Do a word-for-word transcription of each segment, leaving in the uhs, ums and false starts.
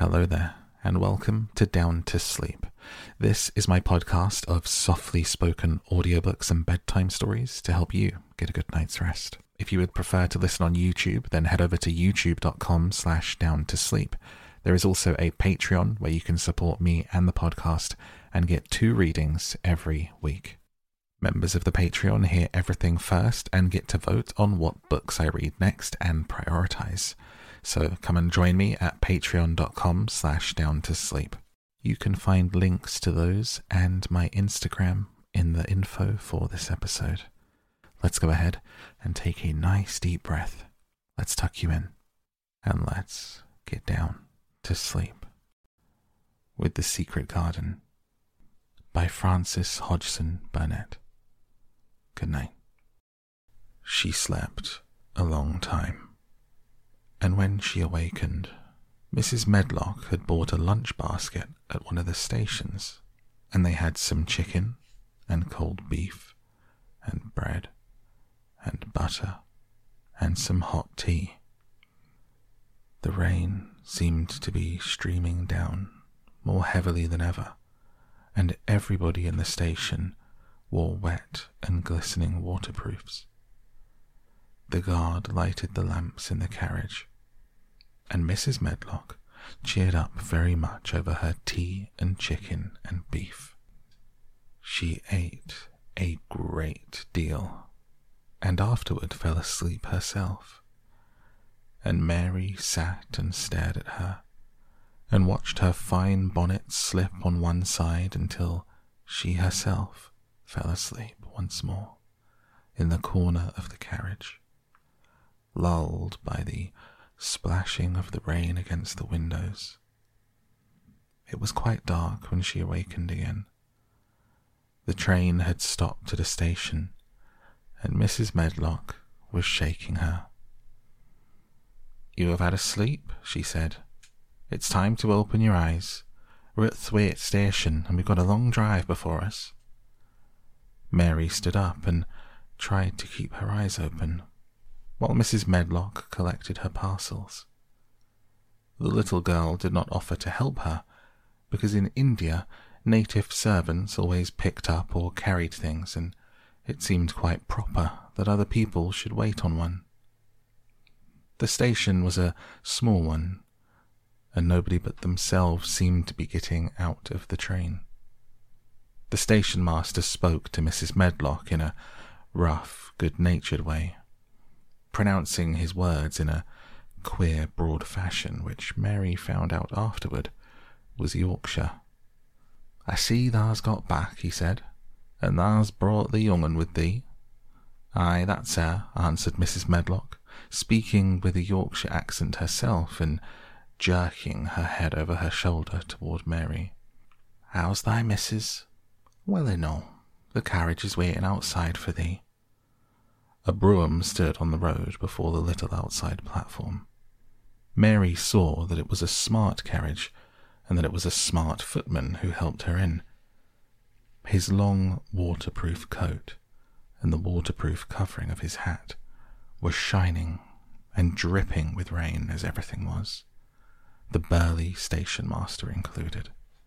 Hello there, and welcome to Down to Sleep. This is my podcast of softly spoken audiobooks and bedtime stories to help you get a good night's rest. If you would prefer to listen on YouTube, then head over to youtube.com slash down to sleep. There is also a Patreon where you can support me and the podcast and get two readings every week. Members of the Patreon hear everything first and get to vote on what books I read next and prioritize. So come and join me at patreon.com slash down to sleep. You can find links to those and my Instagram in the info for this episode. Let's go ahead and take a nice deep breath. Let's tuck you in and let's get down to sleep. With the Secret Garden by Frances Hodgson Burnett. Good night. She slept a long time, and when she awakened, Missus Medlock had bought a lunch basket at one of the stations, and they had some chicken and cold beef and bread and butter and some hot tea. The rain seemed to be streaming down more heavily than ever, and everybody in the station wore wet and glistening waterproofs. The guard lighted the lamps in the carriage, and Missus Medlock cheered up very much over her tea and chicken and beef. She ate a great deal, and afterward fell asleep herself, and Mary sat and stared at her, and watched her fine bonnet slip on one side until she herself fell asleep once more in the corner of the carriage, lulled by the splashing of the rain against the windows. It was quite dark when she awakened again. The train had stopped at a station, and Missus Medlock was shaking her. "You have had a sleep," she said. "It's time to open your eyes. We're at Thwaite Station, and we've got a long drive before us." Mary stood up and tried to keep her eyes open, while Missus Medlock collected her parcels. The little girl did not offer to help her, because in India native servants always picked up or carried things, and it seemed quite proper that other people should wait on one. The station was a small one, and nobody but themselves seemed to be getting out of the train. The station master spoke to Missus Medlock in a rough, good-natured way, pronouncing his words in a queer, broad fashion, which Mary found out afterward was Yorkshire. "I see thou's got back," he said, "and thou's brought the young un with thee." "Aye, that's her," answered Missus Medlock, speaking with a Yorkshire accent herself and jerking her head over her shoulder toward Mary. "How's thy missus?" "Well enough. The carriage is waiting outside for thee." A brougham stood on the road before the little outside platform. Mary saw that it was a smart carriage, and that it was a smart footman who helped her in. His long waterproof coat and the waterproof covering of his hat were shining and dripping with rain, as everything was, the burly station master included.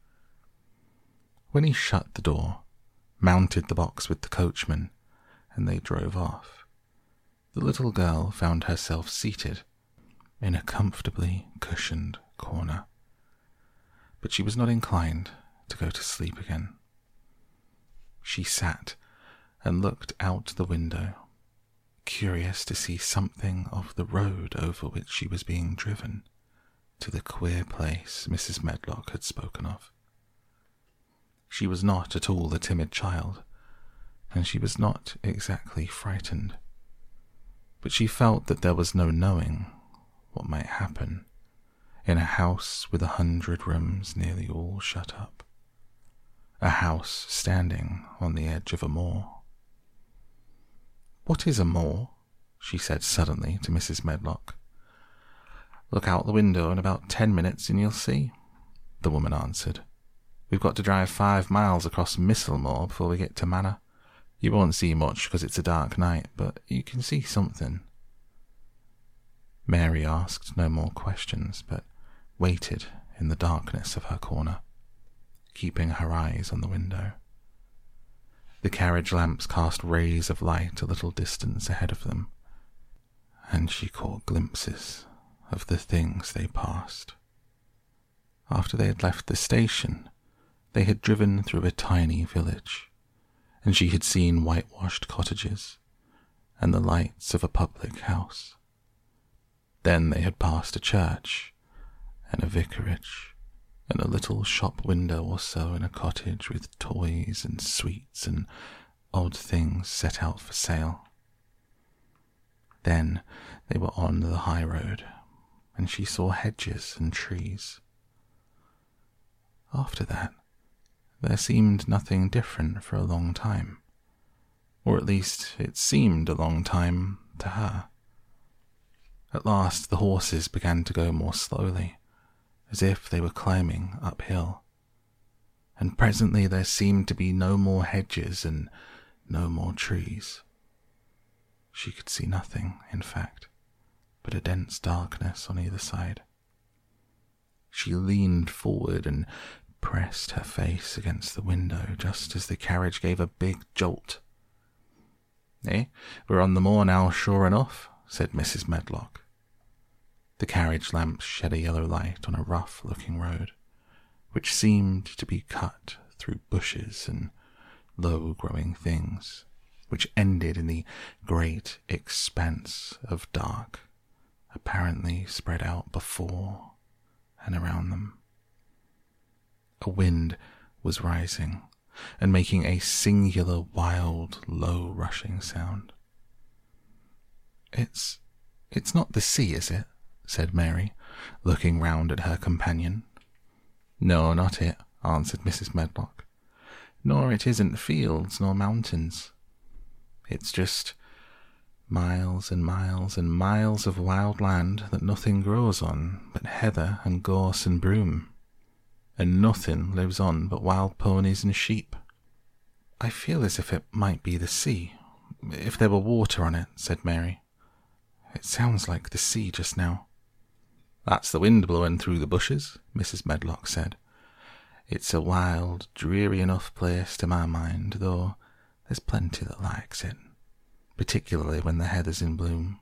When he shut the door, mounted the box with the coachman, and they drove off, the little girl found herself seated in a comfortably cushioned corner. But she was not inclined to go to sleep again. She sat and looked out the window, curious to see something of the road over which she was being driven to the queer place Missus Medlock had spoken of. She was not at all the timid child, and she was not exactly frightened, but she felt that there was no knowing what might happen in a house with a hundred rooms nearly all shut up, a house standing on the edge of a moor. "What is a moor?" she said suddenly to Missus Medlock. "Look out the window in about ten minutes and you'll see," the woman answered. "We've got to drive five miles across Misselmoor before we get to Manor. You won't see much because it's a dark night, but you can see something." Mary asked no more questions, but waited in the darkness of her corner, keeping her eyes on the window. The carriage lamps cast rays of light a little distance ahead of them, and she caught glimpses of the things they passed. After they had left the station, they had driven through a tiny village, and she had seen whitewashed cottages and the lights of a public house. Then they had passed a church and a vicarage and a little shop window or so in a cottage with toys and sweets and odd things set out for sale. Then they were on the high road, and she saw hedges and trees. After that, there seemed nothing different for a long time, or at least it seemed a long time to her. At last the horses began to go more slowly, as if they were climbing uphill, and presently there seemed to be no more hedges and no more trees. She could see nothing, in fact, but a dense darkness on either side. She leaned forward and pressed her face against the window just as the carriage gave a big jolt. "Eh, we're on the moor now, sure enough," said Missus Medlock. The carriage lamps shed a yellow light on a rough-looking road, which seemed to be cut through bushes and low-growing things, which ended in the great expanse of dark, apparently spread out before and around them. A wind was rising and making a singular, wild, low rushing sound. It's, it's not the sea, is it?" said Mary, looking round at her companion. "No, not it," answered Missus Medlock. "Nor it isn't fields nor mountains. It's just miles and miles and miles of wild land that nothing grows on but heather and gorse and broom, and nothing lives on but wild ponies and sheep." "I feel as if it might be the sea, if there were water on it," said Mary. "It sounds like the sea just now." "That's the wind blowing through the bushes," Missus Medlock said. "It's a wild, dreary enough place to my mind, though there's plenty that likes it, particularly when the heather's in bloom."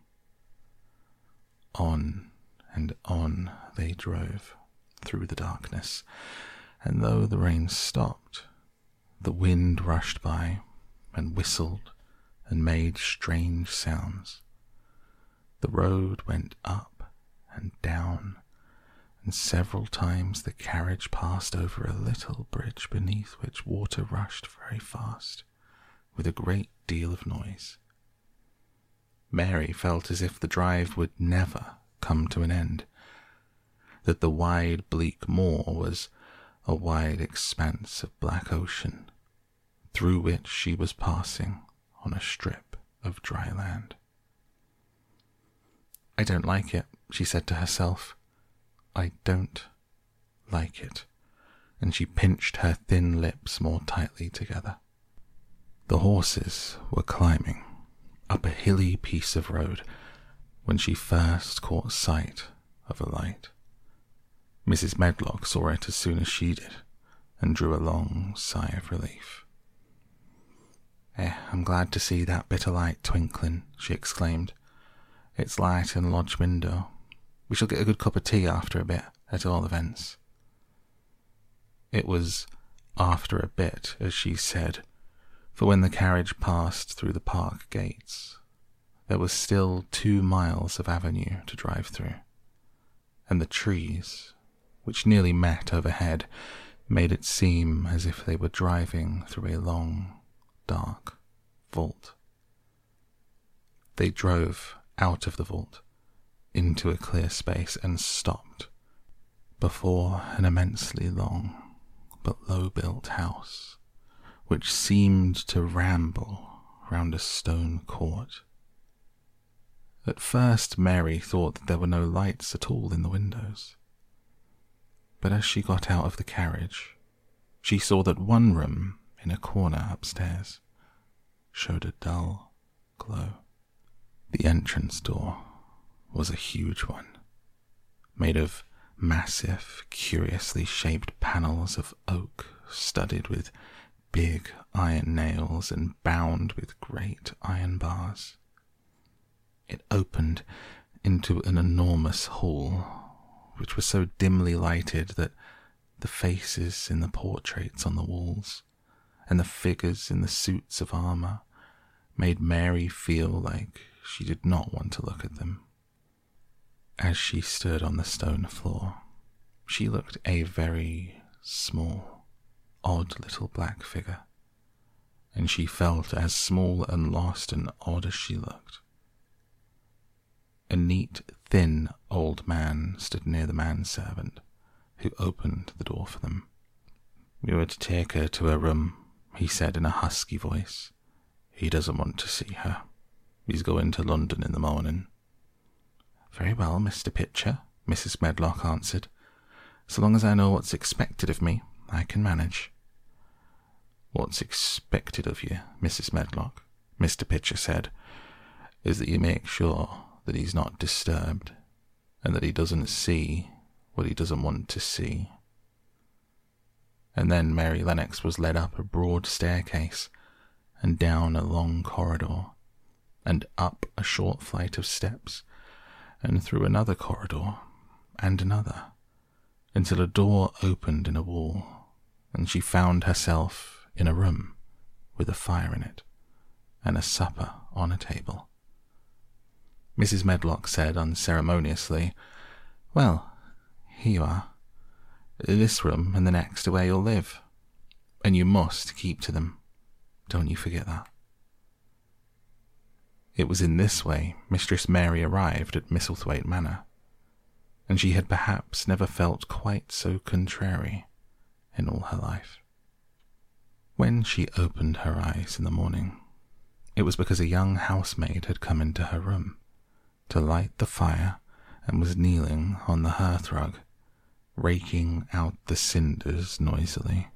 On and on they drove through the darkness, and though the rain stopped, the wind rushed by and whistled and made strange sounds. The road went up and down, and several times the carriage passed over a little bridge beneath which water rushed very fast, with a great deal of noise. Mary felt as if the drive would never come to an end, that the wide bleak moor was a wide expanse of black ocean, through which she was passing on a strip of dry land. "I don't like it," she said to herself. "I don't like it," and she pinched her thin lips more tightly together. The horses were climbing up a hilly piece of road when she first caught sight of a light. Missus Medlock saw it as soon as she did, and drew a long sigh of relief. "Eh, I'm glad to see that bit of light twinkling," she exclaimed. "It's light in the lodge window. We shall get a good cup of tea after a bit, at all events." It was after a bit, as she said, for when the carriage passed through the park gates, there was still two miles of avenue to drive through, and the trees, which nearly met overhead, made it seem as if they were driving through a long, dark vault. They drove out of the vault into a clear space and stopped before an immensely long but low-built house, which seemed to ramble round a stone court. At first Mary thought that there were no lights at all in the windows, but as she got out of the carriage, she saw that one room in a corner upstairs showed a dull glow. The entrance door was a huge one, made of massive, curiously shaped panels of oak studded with big iron nails and bound with great iron bars. It opened into an enormous hall, which was so dimly lighted that the faces in the portraits on the walls and the figures in the suits of armour made Mary feel like she did not want to look at them. As she stood on the stone floor, she looked a very small, odd little black figure, and she felt as small and lost and odd as she looked. A neat, thin old man stood near the manservant, who opened the door for them. "You are to take her to her room," he said in a husky voice. "He doesn't want to see her. He's going to London in the morning." "Very well, Mister Pitcher," Missus Medlock answered. "So long as I know what's expected of me, I can manage." "What's expected of you, Missus Medlock," Mister Pitcher said, "is that you make sure that he's not disturbed, and that he doesn't see what he doesn't want to see." And then Mary Lennox was led up a broad staircase, and down a long corridor, and up a short flight of steps, and through another corridor, and another, until a door opened in a wall, and she found herself in a room with a fire in it, and a supper on a table. Missus Medlock said unceremoniously, "Well, here you are. This room and the next are where you'll live, and you must keep to them. Don't you forget that." It was in this way Mistress Mary arrived at Misselthwaite Manor, and she had perhaps never felt quite so contrary in all her life. When she opened her eyes in the morning, it was because a young housemaid had come into her room to light the fire and was kneeling on the hearthrug, raking out the cinders noisily.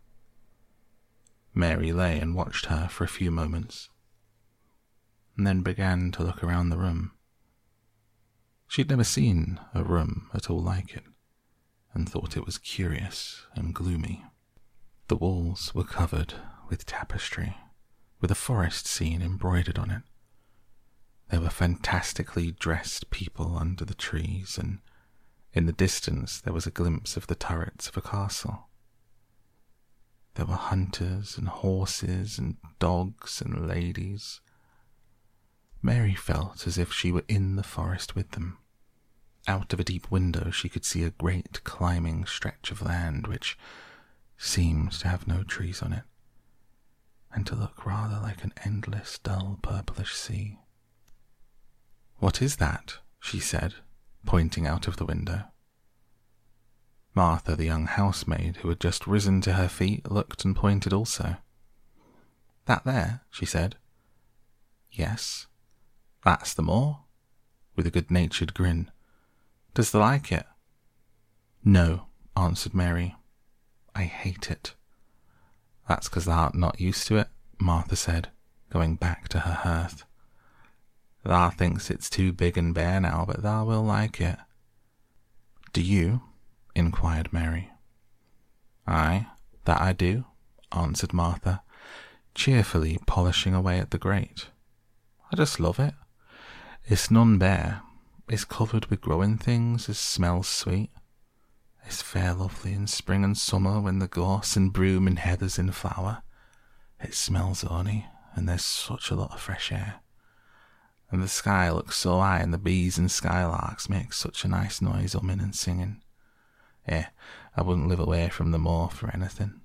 Mary lay and watched her for a few moments, and then began to look around the room. She had never seen a room at all like it, and thought it was curious and gloomy. The walls were covered with tapestry, with a forest scene embroidered on it. There were fantastically dressed people under the trees, and in the distance there was a glimpse of the turrets of a castle. There were hunters and horses and dogs and ladies. Mary felt as if she were in the forest with them. Out of a deep window she could see a great climbing stretch of land which seemed to have no trees on it, and to look rather like an endless dull purplish sea. "What is that?" she said, pointing out of the window. Martha, the young housemaid, who had just risen to her feet, looked and pointed also. "That there?" she said. "Yes, that's the moor," with a good-natured grin. "Does thee like it?" "No," answered Mary. "I hate it." "That's 'cause thou art not used to it," Martha said, going back to her hearth. "Thou thinks it's too big and bare now, but thou will like it." "Do you?" inquired Mary. "Aye, that I do," answered Martha, cheerfully polishing away at the grate. "I just love it. It's none bare. It's covered with growing things as smells sweet. It's fair lovely in spring and summer when the gorse and broom and heather's in flower. It smells honey, and there's such a lot of fresh air. And the sky looks so high, and the bees and skylarks make such a nice noise humming and singing. Eh, I wouldn't live away from the moor for anything."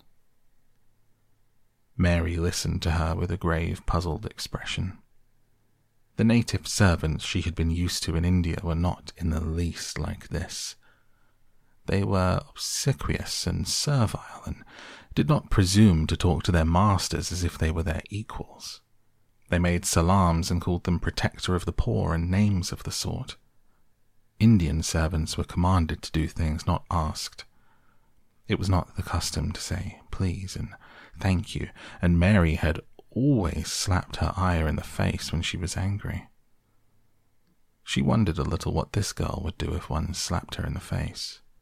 Mary listened to her with a grave, puzzled expression. The native servants she had been used to in India were not in the least like this. They were obsequious and servile, and did not presume to talk to their masters as if they were their equals. They made salams and called them protector of the poor and names of the sort. Indian servants were commanded to do things, not asked. It was not the custom to say please and thank you, and Mary had always slapped her ayah in the face when she was angry. She wondered a little what this girl would do if one slapped her in the face.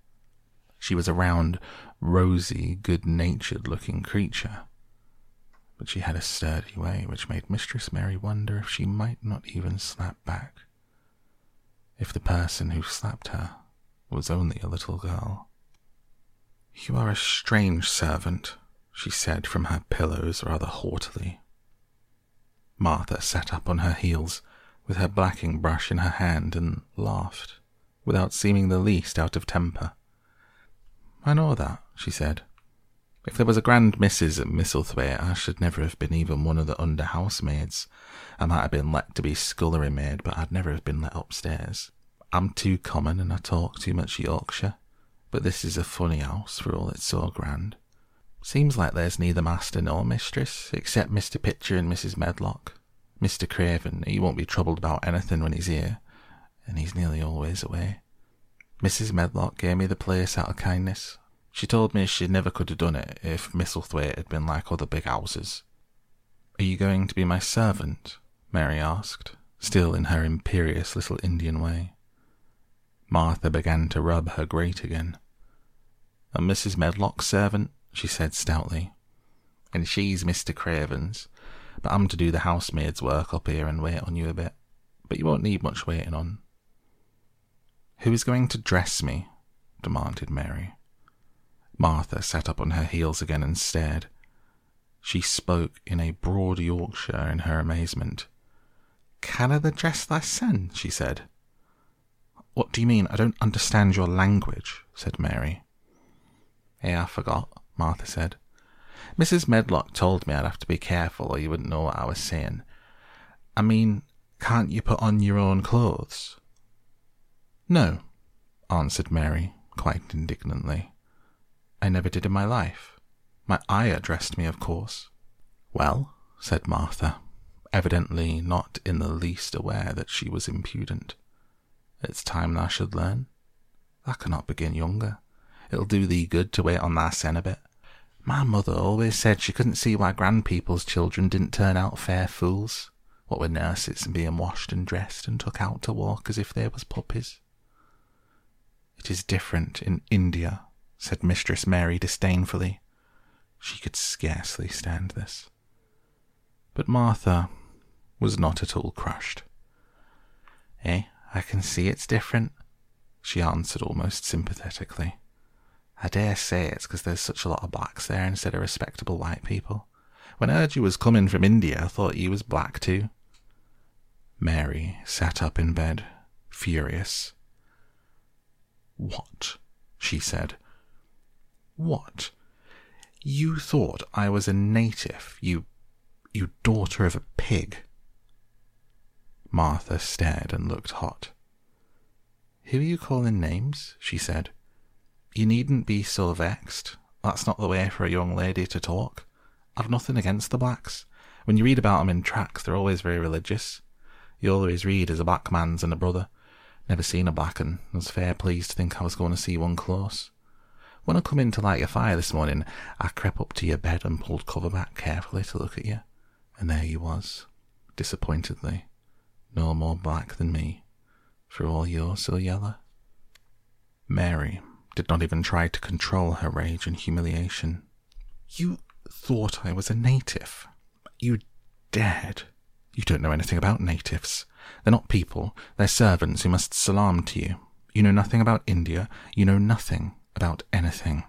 She was a round, rosy, good-natured-looking creature, but she had a sturdy way which made Mistress Mary wonder if she might not even slap back, if the person who slapped her was only a little girl. "You are a strange servant," she said from her pillows rather haughtily. Martha sat up on her heels, with her blacking brush in her hand, and laughed, without seeming the least out of temper. "I know that," she said. "If there was a grand missus at Misselthwaite, I should never have been even one of the under housemaids. I might have been let to be scullery maid, but I'd never have been let upstairs. I'm too common, and I talk too much Yorkshire, but this is a funny house for all it's so grand. Seems like there's neither master nor mistress, except Mister Pitcher and Missus Medlock. Mister Craven, he won't be troubled about anything when he's here, and he's nearly always away. Missus Medlock gave me the place out of kindness. She told me she never could have done it if Misselthwaite had been like other big houses." "Are you going to be my servant?" Mary asked, still in her imperious little Indian way. Martha began to rub her grate again. "A Missus Medlock's servant," she said stoutly, "and she's Mister Craven's, but I'm to do the housemaid's work up here and wait on you a bit, but you won't need much waiting on." "Who is going to dress me?" demanded Mary. Martha sat up on her heels again and stared. She spoke in a broad Yorkshire in her amazement. "Canada dress thy son?" she said. "What do you mean? I don't understand your language," said Mary. "Eh, I forgot," Martha said. "Missus Medlock told me I'd have to be careful or you wouldn't know what I was saying. I mean, can't you put on your own clothes?" "No," answered Mary, quite indignantly. "I never did in my life. My ayah dressed me, of course." "Well," said Martha, evidently not in the least aware that she was impudent, "it's time thou should learn. Thou cannot begin younger. It'll do thee good to wait on thy sen a bit. My mother always said she couldn't see why grandpeople's children didn't turn out fair fools, what with nurses and being washed and dressed and took out to walk as if they was puppies." "It is different in India," said Mistress Mary disdainfully. She could scarcely stand this. But Martha was not at all crushed. "Eh, I can see it's different," she answered almost sympathetically. "I dare say it's because there's such a lot of blacks there instead of respectable white people. When I heard you was coming from India, I thought you was black too." Mary sat up in bed, furious. "What?" she said. "What? You thought I was a native, you, you daughter of a pig?" Martha stared and looked hot. "Who are you calling names?" she said. "You needn't be so vexed. That's not the way for a young lady to talk. I've nothing against the blacks. When you read about 'em in tracts, they're always very religious. You always read as a black man's and a brother. Never seen a black un, and was fair pleased to think I was going to see one close. When I come in to light your fire this morning, I crept up to your bed and pulled cover back carefully to look at you, and there you was, disappointedly, no more black than me, for all you're so yellow." Mary did not even try to control her rage and humiliation. "You thought I was a native? You dared? You don't know anything about natives. They're not people, they're servants who must salaam to you. You know nothing about India, you know nothing about anything."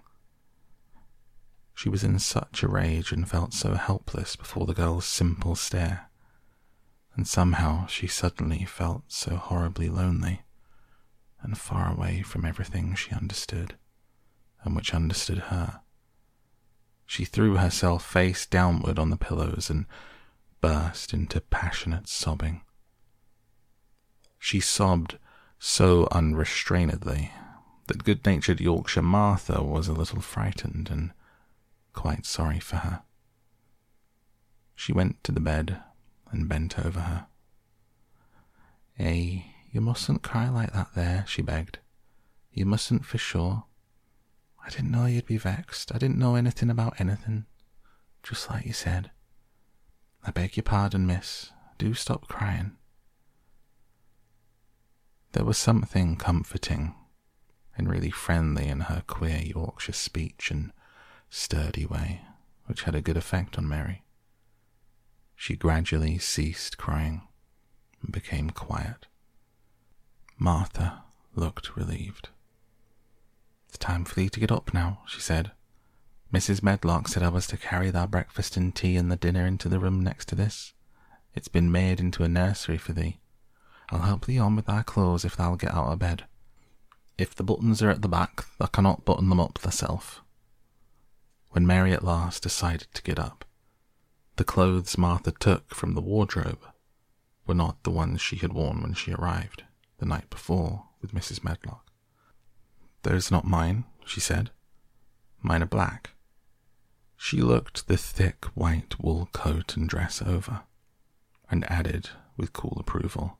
She was in such a rage and felt so helpless before the girl's simple stare, and somehow she suddenly felt so horribly lonely, and far away from everything she understood, and which understood her. She threw herself face downward on the pillows and burst into passionate sobbing. She sobbed so unrestrainedly that good-natured Yorkshire Martha was a little frightened and quite sorry for her. She went to the bed and bent over her. "Eh, you mustn't cry like that there," she begged. "You mustn't for sure. I didn't know you'd be vexed. I didn't know anything about anything, just like you said. I beg your pardon, miss. Do stop crying." There was something comforting and really friendly in her queer Yorkshire speech and sturdy way, which had a good effect on Mary. She gradually ceased crying and became quiet. Martha looked relieved. "It's time for thee to get up now," she said. "Missus Medlock said I was to carry thy breakfast and tea and the dinner into the room next to this. It's been made into a nursery for thee. I'll help thee on with thy clothes if thou'll get out of bed. If the buttons are at the back, thou cannot button them up thyself." When Mary at last decided to get up, the clothes Martha took from the wardrobe were not the ones she had worn when she arrived the night before with Missus Medlock. "Those are not mine," she said. "Mine are black." She looked the thick white wool coat and dress over, and added with cool approval,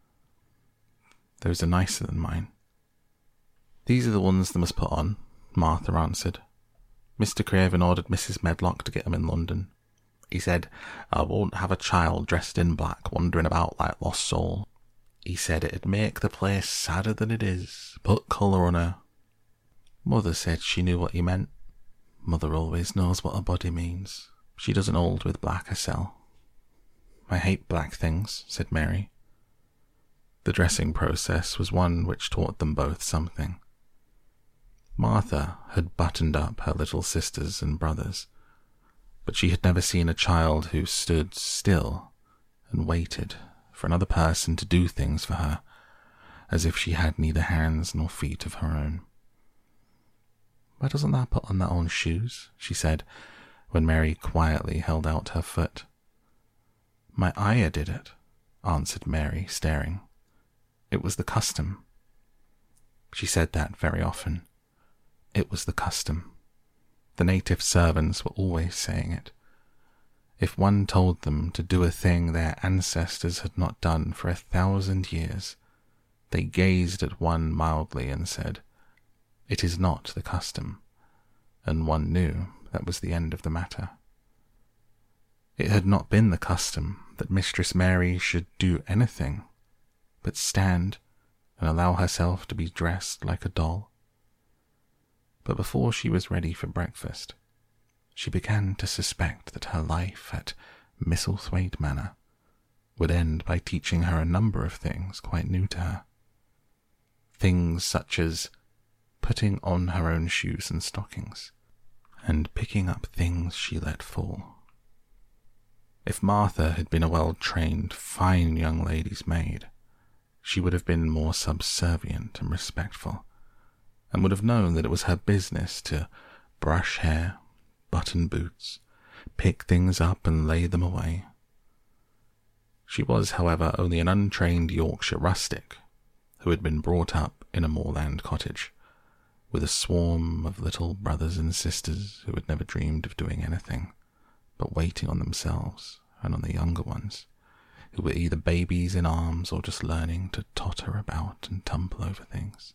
"Those are nicer than mine." "These are the ones they must put on," Martha answered. "Mister Craven ordered Missus Medlock to get them in London. He said, I won't have a child dressed in black wandering about like lost soul. He said it'd make the place sadder than it is. Put colour on her." Mother said she knew what he meant. Mother always knows what a body means. She doesn't hold with black herself. "I hate black things," said Mary. The dressing process was one which taught them both something. Martha had buttoned up her little sisters and brothers, but she had never seen a child who stood still and waited for another person to do things for her, as if she had neither hands nor feet of her own. "Why doesn't thou put on thy own shoes?" she said, when Mary quietly held out her foot. "My ayah did it," answered Mary, staring. "It was the custom." She said that very often. It was the custom. The native servants were always saying it. If one told them to do a thing their ancestors had not done for a thousand years, they gazed at one mildly and said, "It is not the custom," and one knew that was the end of the matter. It had not been the custom that Mistress Mary should do anything but stand and allow herself to be dressed like a doll. But before she was ready for breakfast, she began to suspect that her life at Misselthwaite Manor would end by teaching her a number of things quite new to her. Things such as putting on her own shoes and stockings, and picking up things she let fall. If Martha had been a well-trained, fine young lady's maid, she would have been more subservient and respectful, and would have known that it was her business to brush hair, button boots, pick things up and lay them away. She was, however, only an untrained Yorkshire rustic who had been brought up in a moorland cottage, with a swarm of little brothers and sisters who had never dreamed of doing anything but waiting on themselves and on the younger ones, who were either babies in arms or just learning to totter about and tumble over things.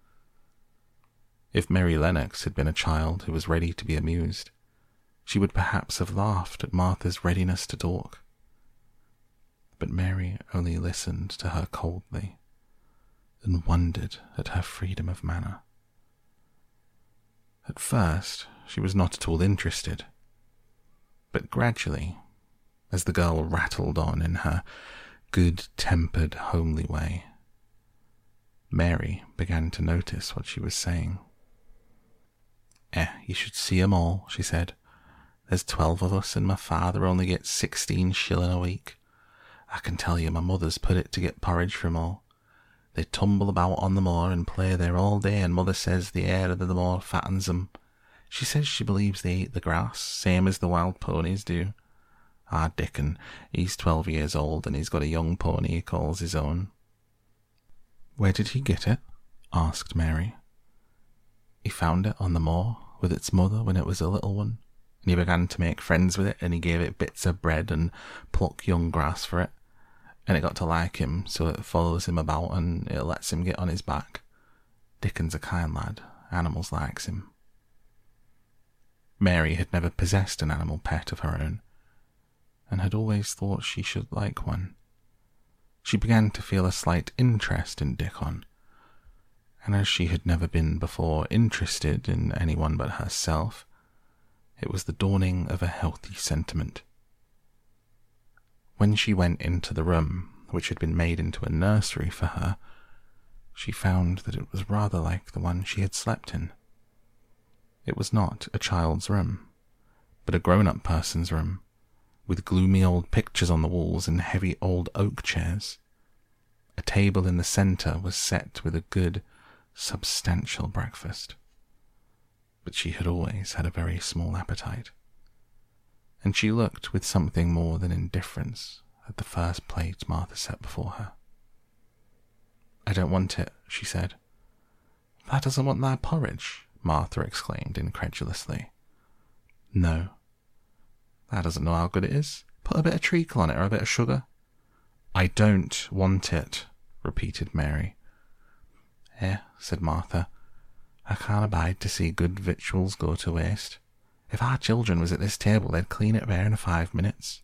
If Mary Lennox had been a child who was ready to be amused, she would perhaps have laughed at Martha's readiness to talk. But Mary only listened to her coldly and wondered at her freedom of manner. At first, she was not at all interested, but gradually, as the girl rattled on in her good-tempered, homely way, Mary began to notice what she was saying. "Eh, you should see 'em all," she said. "There's twelve of us, and my father only gets sixteen shilling a week. I can tell you my mother's put it to get porridge for 'em all. They tumble about on the moor and play there all day, and mother says the air of the moor fattens 'em. She says she believes they eat the grass, same as the wild ponies do. Ah, Dickon, he's twelve years old, and he's got a young pony he calls his own." "Where did he get it?" asked Mary. "He found it on the moor with its mother when it was a little one, and he began to make friends with it, and he gave it bits of bread and pluck young grass for it, and it got to like him, so it follows him about and it lets him get on his back. Dickon's a kind lad, animals likes him." Mary had never possessed an animal pet of her own, and had always thought she should like one. She began to feel a slight interest in Dickon, and as she had never been before interested in anyone but herself, it was the dawning of a healthy sentiment. When she went into the room, which had been made into a nursery for her, she found that it was rather like the one she had slept in. It was not a child's room, but a grown-up person's room, with gloomy old pictures on the walls and heavy old oak chairs. A table in the centre was set with a good, substantial breakfast. But she had always had a very small appetite, and she looked with something more than indifference at the first plate Martha set before her. "I don't want it," she said. "That doesn't want that porridge," Martha exclaimed incredulously. "No. That doesn't know how good it is. Put a bit of treacle on it or a bit of sugar." "I don't want it," repeated Mary. "Eh," said Martha, "I can't abide to see good victuals go to waste. If our children was at this table, they'd clean it bare in five minutes."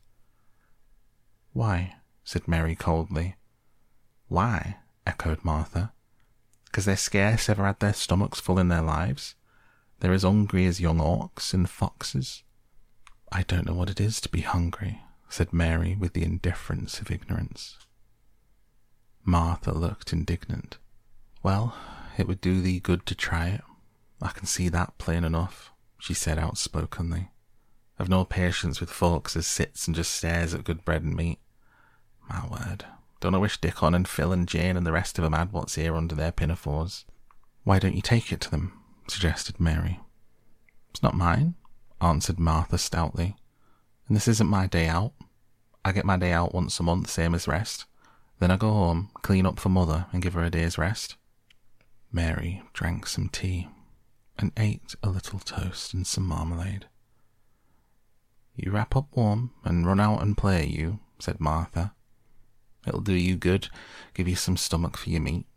"Why?" said Mary coldly. "Why?" echoed Martha. "'Cause they're scarce ever had their stomachs full in their lives. They're as hungry as young hawks and foxes." "I don't know what it is to be hungry," said Mary with the indifference of ignorance. Martha looked indignant. "Well, it would do thee good to try it. I can see that plain enough," she said outspokenly. "I've no patience with folks as sits and just stares at good bread and meat. My word, don't I wish Dickon and Phil and Jane and the rest of 'em had what's here under their pinafores." "Why don't you take it to them?" suggested Mary. "It's not mine," answered Martha stoutly, "and this isn't my day out. I get my day out once a month, same as rest. Then I go home, clean up for Mother, and give her a day's rest." Mary drank some tea and ate a little toast and some marmalade. "You wrap up warm and run out and play, you," said Martha. "It'll do you good, give you some stomach for your meat."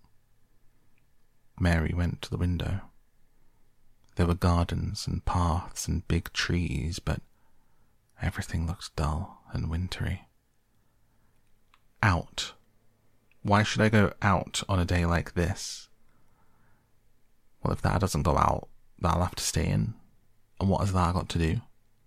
Mary went to the window. There were gardens and paths and big trees, but everything looked dull and wintry. Out. Why should I go out on a day like this? Well, if that doesn't go out, that'll have to stay in. And what has that got to do?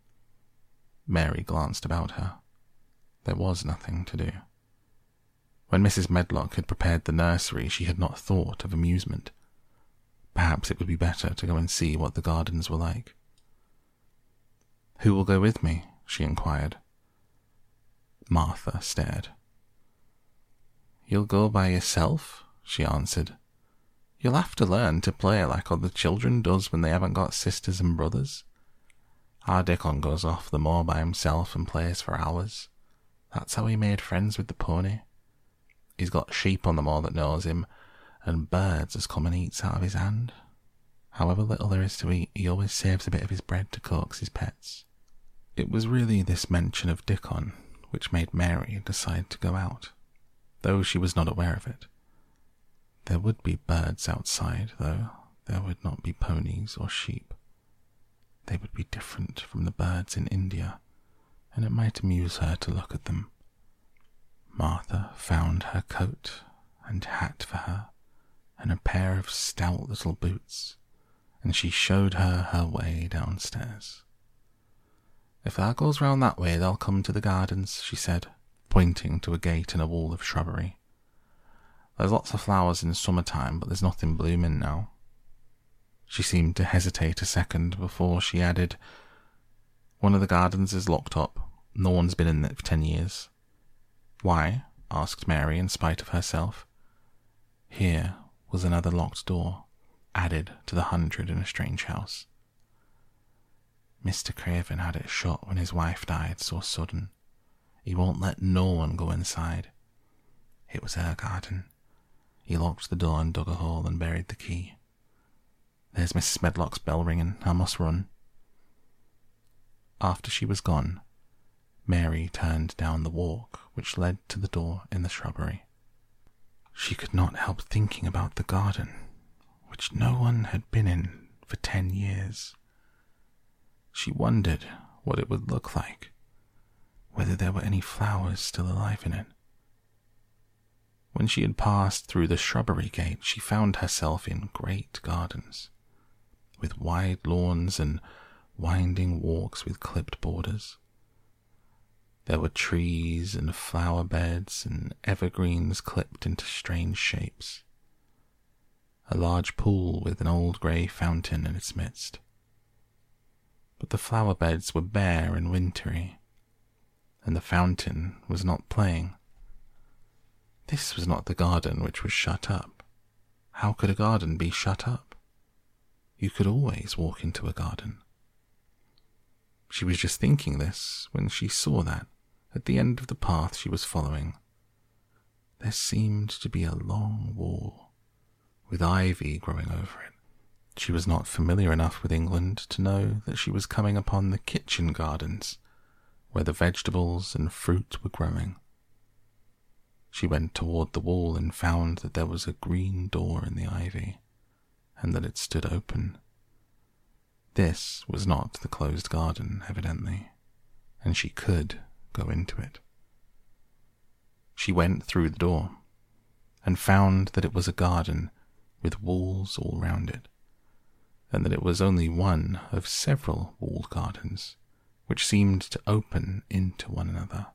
Mary glanced about her. There was nothing to do. When Missus Medlock had prepared the nursery, she had not thought of amusement. Perhaps it would be better to go and see what the gardens were like. "Who will go with me?" she inquired. Martha stared. "You'll go by yourself," she answered. "You'll have to learn to play like other children does when they haven't got sisters and brothers. Our Dickon goes off the moor by himself and plays for hours. That's how he made friends with the pony. He's got sheep on the moor that knows him, and birds as come and eats out of his hand. However little there is to eat, he always saves a bit of his bread to coax his pets." It was really this mention of Dickon which made Mary decide to go out, though she was not aware of it. There would be birds outside, though there would not be ponies or sheep. They would be different from the birds in India, and it might amuse her to look at them. Martha found her coat and hat for her, and a pair of stout little boots, and she showed her her way downstairs. "If that goes round that way, they'll come to the gardens," she said, pointing to a gate in a wall of shrubbery. "There's lots of flowers in summertime, but there's nothing blooming now." She seemed to hesitate a second before she added, "One of the gardens is locked up. No one's been in it for ten years. "Why?" asked Mary in spite of herself. Here was another locked door, added to the hundred in a strange house. "Mister Craven had it shut when his wife died so sudden. He won't let no one go inside. It was her garden. He locked the door and dug a hole and buried the key. There's Missus Medlock's bell ringing. I must run." After she was gone, Mary turned down the walk which led to the door in the shrubbery. She could not help thinking about the garden, which no one had been in for ten years. She wondered what it would look like, whether there were any flowers still alive in it. When she had passed through the shrubbery gate, she found herself in great gardens, with wide lawns and winding walks with clipped borders. There were trees and flower beds and evergreens clipped into strange shapes. A large pool with an old grey fountain in its midst. But the flower beds were bare and wintry, and the fountain was not playing. This was not the garden which was shut up. How could a garden be shut up? You could always walk into a garden. She was just thinking this when she saw that, at the end of the path she was following, there seemed to be a long wall, with ivy growing over it. She was not familiar enough with England to know that she was coming upon the kitchen gardens, where the vegetables and fruit were growing. She went toward the wall and found that there was a green door in the ivy, and that it stood open. This was not the closed garden, evidently, and she could go into it. She went through the door, and found that it was a garden with walls all round it, and that it was only one of several walled gardens, which seemed to open into one another.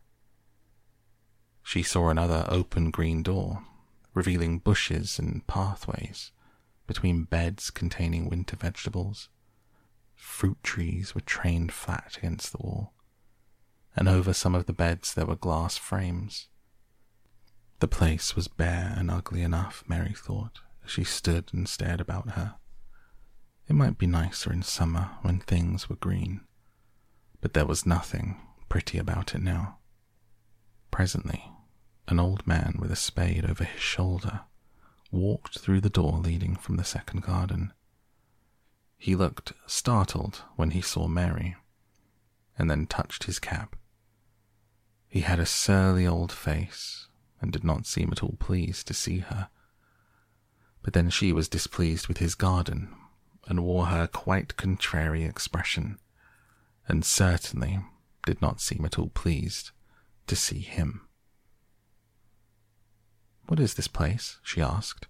She saw another open green door, revealing bushes and pathways between beds containing winter vegetables. Fruit trees were trained flat against the wall, and over some of the beds there were glass frames. The place was bare and ugly enough, Mary thought, as she stood and stared about her. It might be nicer in summer when things were green, but there was nothing pretty about it now. Presently, an old man with a spade over his shoulder walked through the door leading from the second garden. He looked startled when he saw Mary, and then touched his cap. He had a surly old face, and did not seem at all pleased to see her. But then she was displeased with his garden, and wore her quite contrary expression, and certainly did not seem at all pleased to see him. "What is this place?" she asked.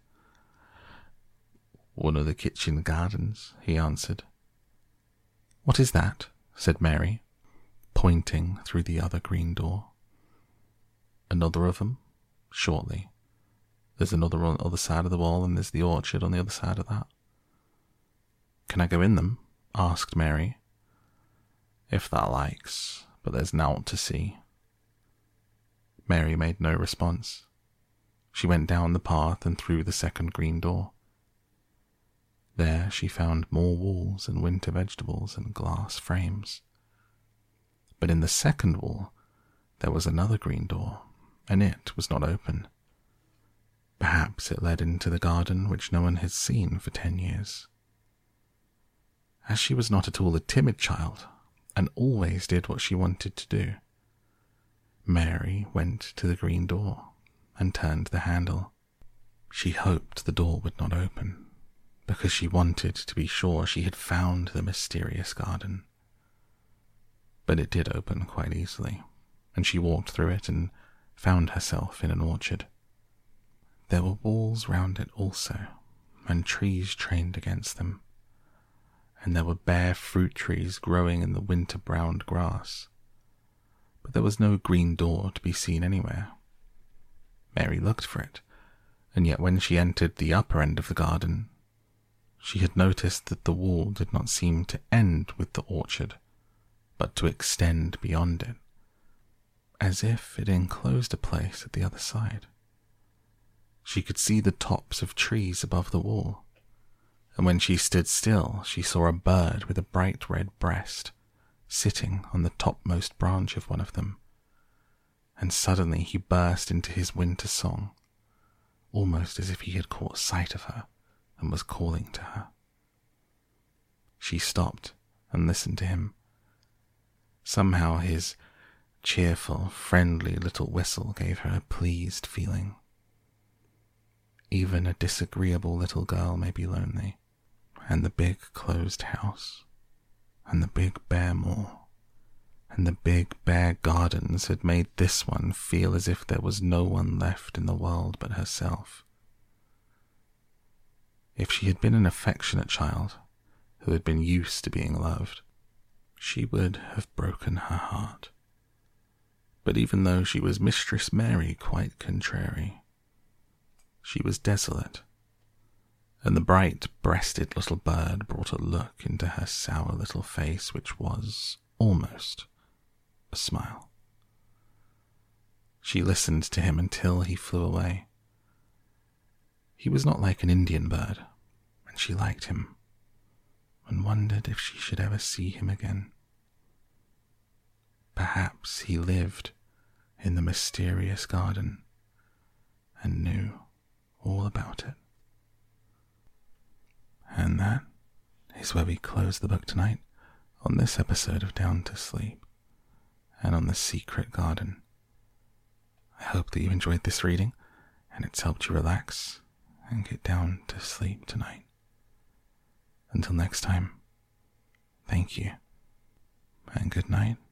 "One of the kitchen gardens," he answered. "What is that?" said Mary, pointing through the other green door. "Another of them, shortly. There's another on the other side of the wall, and there's the orchard on the other side of that." "Can I go in them?" asked Mary. "If thou likes, but there's naught to see." Mary made no response. She went down the path and through the second green door. There she found more walls and winter vegetables and glass frames. But in the second wall there was another green door, and it was not open. Perhaps it led into the garden which no one had seen for ten years. As she was not at all a timid child, and always did what she wanted to do, Mary went to the green door and turned the handle. She hoped the door would not open, because she wanted to be sure she had found the mysterious garden. But it did open quite easily, and she walked through it and found herself in an orchard. There were walls round it also, and trees trained against them, and there were bare fruit trees growing in the winter-browned grass, but there was no green door to be seen anywhere. Mary looked for it, and yet when she entered the upper end of the garden, she had noticed that the wall did not seem to end with the orchard, but to extend beyond it, as if it enclosed a place at the other side. She could see the tops of trees above the wall, and when she stood still, she saw a bird with a bright red breast sitting on the topmost branch of one of them, and suddenly he burst into his winter song, almost as if he had caught sight of her and was calling to her. She stopped and listened to him. Somehow his cheerful, friendly little whistle gave her a pleased feeling. Even a disagreeable little girl may be lonely, and the big closed house, and the big bare moor, and the big bare gardens had made this one feel as if there was no one left in the world but herself. If she had been an affectionate child who had been used to being loved, she would have broken her heart. But even though she was Mistress Mary quite contrary, she was desolate, and the bright-breasted little bird brought a look into her sour little face which was almost a smile. She listened to him until he flew away. He was not like an Indian bird, and she liked him, and wondered if she should ever see him again. Perhaps he lived in the mysterious garden and knew all about it. And that is where we close the book tonight on this episode of Down to Sleep and on the Secret Garden. I hope that you enjoyed this reading and it's helped you relax and get down to sleep tonight. Until next time, thank you and good night.